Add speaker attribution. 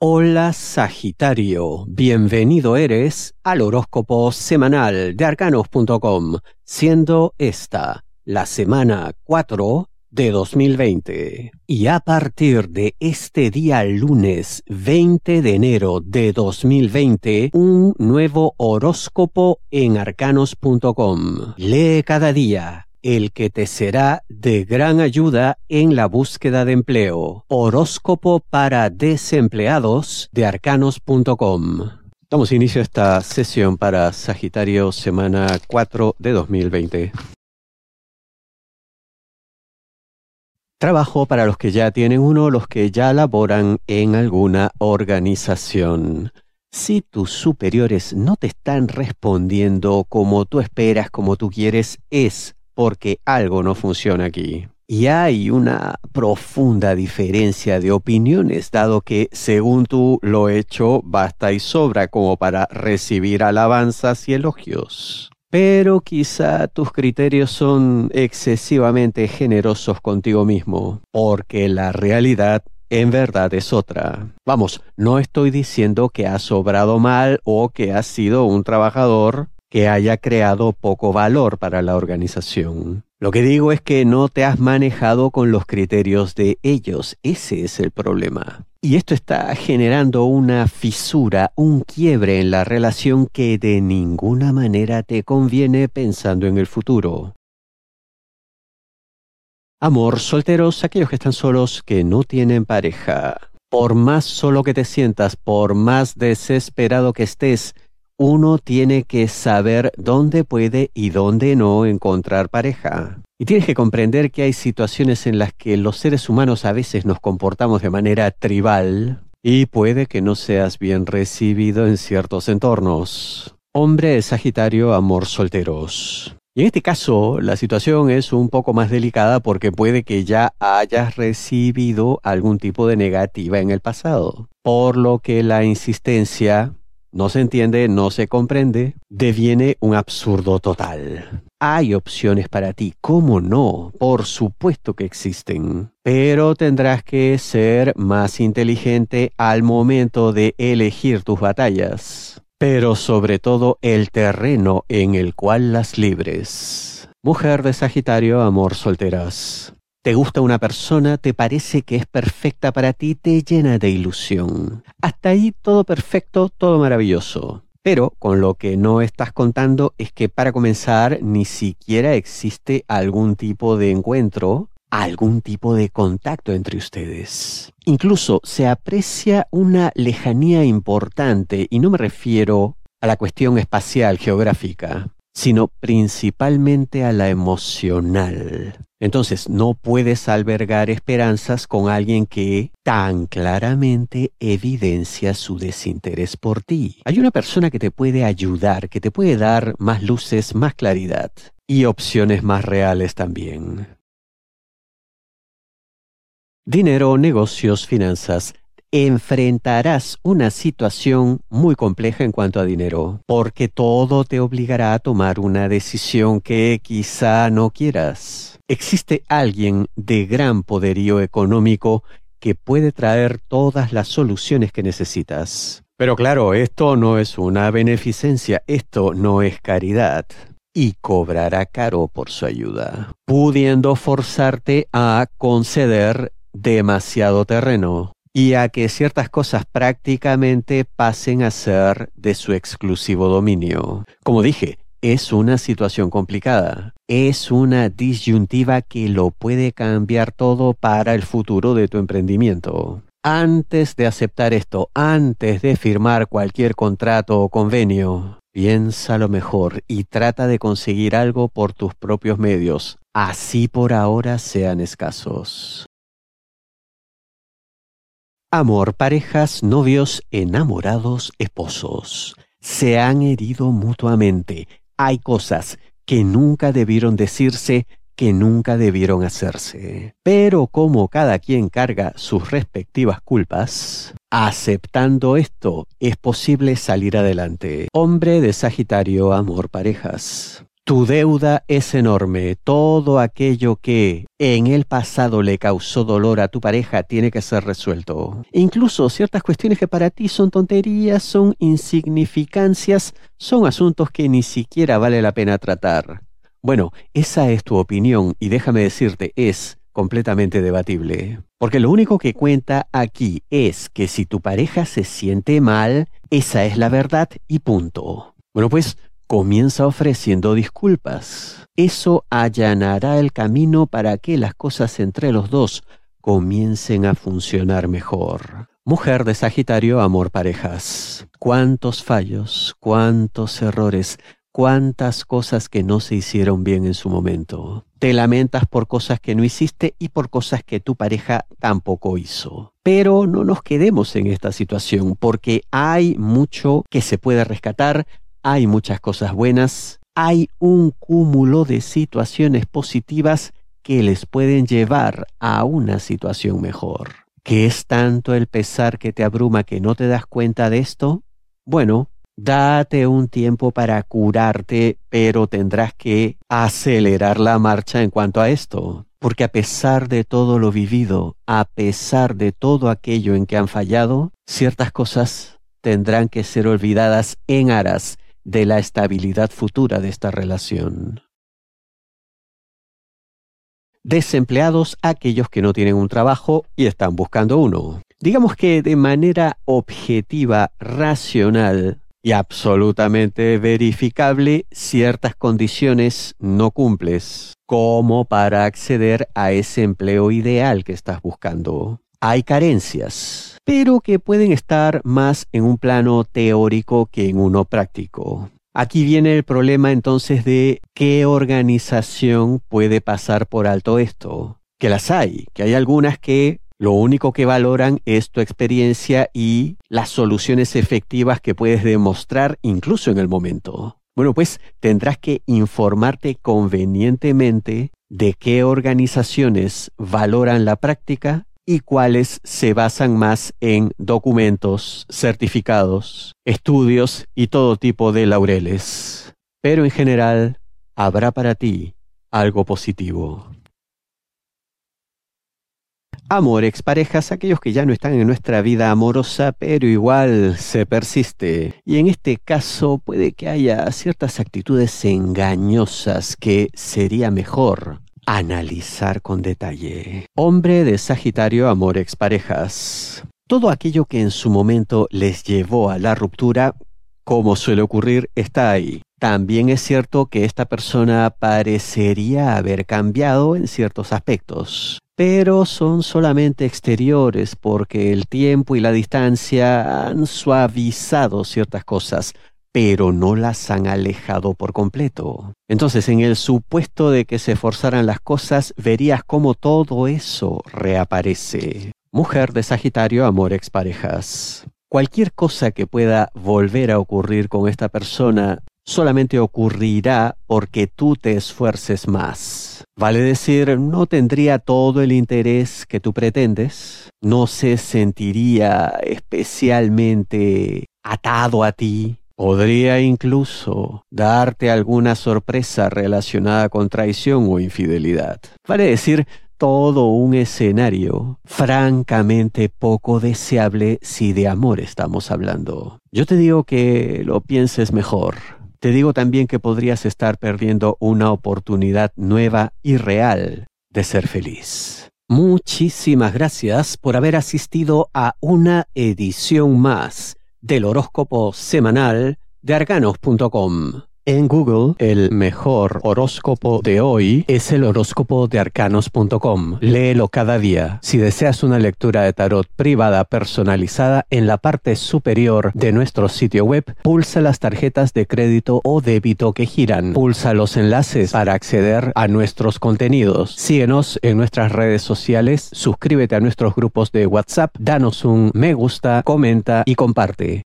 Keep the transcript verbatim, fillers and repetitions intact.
Speaker 1: Hola Sagitario, bienvenido eres al horóscopo semanal de arcanos punto com, siendo esta la semana cuatro de dos mil veinte. Y a partir de este día lunes veinte de enero de dos mil veinte, un nuevo horóscopo en arcanos punto com. Lee cada día el que te será de gran ayuda en la búsqueda de empleo. Horóscopo para desempleados de arcanos punto com. Damos inicio a esta sesión para Sagitario, semana cuatro de dos mil veinte. Trabajo para los que ya tienen uno, los que ya laboran en alguna organización. Si tus superiores no te están respondiendo como tú esperas, como tú quieres, es porque algo no funciona aquí. Y hay una profunda diferencia de opiniones, dado que, según tú, lo hecho basta y sobra como para recibir alabanzas y elogios. Pero quizá tus criterios son excesivamente generosos contigo mismo, porque la realidad en verdad es otra. Vamos, no estoy diciendo que has obrado mal o que has sido un trabajador que haya creado poco valor para la organización. Lo que digo es que no te has manejado con los criterios de ellos. Ese es el problema. Y esto está generando una fisura, un quiebre en la relación que de ninguna manera te conviene pensando en el futuro. Amor, solteros, aquellos que están solos, que no tienen pareja. Por más solo que te sientas, por más desesperado que estés, uno tiene que saber dónde puede y dónde no encontrar pareja. Y tienes que comprender que hay situaciones en las que los seres humanos a veces nos comportamos de manera tribal y puede que no seas bien recibido en ciertos entornos. Hombre de Sagitario, amor, solteros. Y en este caso, la situación es un poco más delicada porque puede que ya hayas recibido algún tipo de negativa en el pasado, por lo que la insistencia no se entiende, no se comprende, deviene un absurdo total. Hay opciones para ti, ¿cómo no? Por supuesto que existen. Pero tendrás que ser más inteligente al momento de elegir tus batallas. Pero sobre todo el terreno en el cual las libres. Mujer de Sagitario, amor, solteras. Te gusta una persona, te parece que es perfecta para ti, te llena de ilusión. Hasta ahí todo perfecto, todo maravilloso. Pero con lo que no estás contando es que para comenzar ni siquiera existe algún tipo de encuentro, algún tipo de contacto entre ustedes. Incluso se aprecia una lejanía importante, y no me refiero a la cuestión espacial geográfica, sino principalmente a la emocional. Entonces, no puedes albergar esperanzas con alguien que tan claramente evidencia su desinterés por ti. Hay una persona que te puede ayudar, que te puede dar más luces, más claridad y opciones más reales también. Dinero, negocios, finanzas. Enfrentarás una situación muy compleja en cuanto a dinero, porque todo te obligará a tomar una decisión que quizá no quieras. Existe alguien de gran poderío económico que puede traer todas las soluciones que necesitas. Pero claro, esto no es una beneficencia, esto no es caridad. Y cobrará caro por su ayuda, pudiendo forzarte a conceder demasiado terreno y a que ciertas cosas prácticamente pasen a ser de su exclusivo dominio. Como dije, es una situación complicada. Es una disyuntiva que lo puede cambiar todo para el futuro de tu emprendimiento. Antes de aceptar esto, antes de firmar cualquier contrato o convenio, piénsalo mejor y trata de conseguir algo por tus propios medios, así por ahora sean escasos. Amor, parejas, novios, enamorados, esposos. Se han herido mutuamente. Hay cosas que nunca debieron decirse, que nunca debieron hacerse. Pero como cada quien carga sus respectivas culpas, aceptando esto, es posible salir adelante. Hombre de Sagitario, amor, parejas. Tu deuda es enorme. Todo aquello que en el pasado le causó dolor a tu pareja tiene que ser resuelto. Incluso ciertas cuestiones que para ti son tonterías, son insignificancias, son asuntos que ni siquiera vale la pena tratar. Bueno, esa es tu opinión y déjame decirte, es completamente debatible. Porque lo único que cuenta aquí es que si tu pareja se siente mal, esa es la verdad y punto. Bueno, pues comienza ofreciendo disculpas. Eso allanará el camino para que las cosas entre los dos comiencen a funcionar mejor. Mujer de Sagitario, amor parejas. Cuántos fallos, cuántos errores, cuántas cosas que no se hicieron bien en su momento. Te lamentas por cosas que no hiciste y por cosas que tu pareja tampoco hizo. Pero no nos quedemos en esta situación porque hay mucho que se puede rescatar. Hay muchas cosas buenas, hay un cúmulo de situaciones positivas que les pueden llevar a una situación mejor. ¿Qué es tanto el pesar que te abruma que no te das cuenta de esto? Bueno, date un tiempo para curarte, pero tendrás que acelerar la marcha en cuanto a esto. Porque a pesar de todo lo vivido, a pesar de todo aquello en que han fallado, ciertas cosas tendrán que ser olvidadas en aras de la estabilidad futura de esta relación. Desempleados, aquellos que no tienen un trabajo y están buscando uno. Digamos que de manera objetiva, racional y absolutamente verificable, ciertas condiciones no cumples, como para acceder a ese empleo ideal que estás buscando. Hay carencias, pero que pueden estar más en un plano teórico que en uno práctico. Aquí viene el problema entonces de qué organización puede pasar por alto esto. Que las hay, que hay algunas que lo único que valoran es tu experiencia y las soluciones efectivas que puedes demostrar incluso en el momento. Bueno, pues tendrás que informarte convenientemente de qué organizaciones valoran la práctica y cuáles se basan más en documentos, certificados, estudios y todo tipo de laureles. Pero en general, habrá para ti algo positivo. Amor, exparejas, aquellos que ya no están en nuestra vida amorosa, pero igual se persiste. Y en este caso puede que haya ciertas actitudes engañosas que sería mejor analizar con detalle. Hombre de Sagitario, amor, exparejas. Todo aquello que en su momento les llevó a la ruptura, como suele ocurrir, está ahí. También es cierto que esta persona parecería haber cambiado en ciertos aspectos, pero son solamente exteriores porque el tiempo y la distancia han suavizado ciertas cosas, pero no las han alejado por completo. Entonces, en el supuesto de que se forzaran las cosas, verías cómo todo eso reaparece. Mujer de Sagitario, amor, exparejas. Cualquier cosa que pueda volver a ocurrir con esta persona solamente ocurrirá porque tú te esfuerces más. Vale decir, no tendría todo el interés que tú pretendes, no se sentiría especialmente atado a ti, podría incluso darte alguna sorpresa relacionada con traición o infidelidad. Vale decir, todo un escenario francamente poco deseable si de amor estamos hablando. Yo te digo que lo pienses mejor. Te digo también que podrías estar perdiendo una oportunidad nueva y real de ser feliz. Muchísimas gracias por haber asistido a una edición más del horóscopo semanal de arcanos punto com. En Google, el mejor horóscopo de hoy es el horóscopo de arcanos punto com. Léelo cada día. Si deseas una lectura de tarot privada personalizada, en la parte superior de nuestro sitio web, pulsa las tarjetas de crédito o débito que giran. Pulsa los enlaces para acceder a nuestros contenidos. Síguenos en nuestras redes sociales, suscríbete a nuestros grupos de WhatsApp, danos un me gusta, comenta y comparte.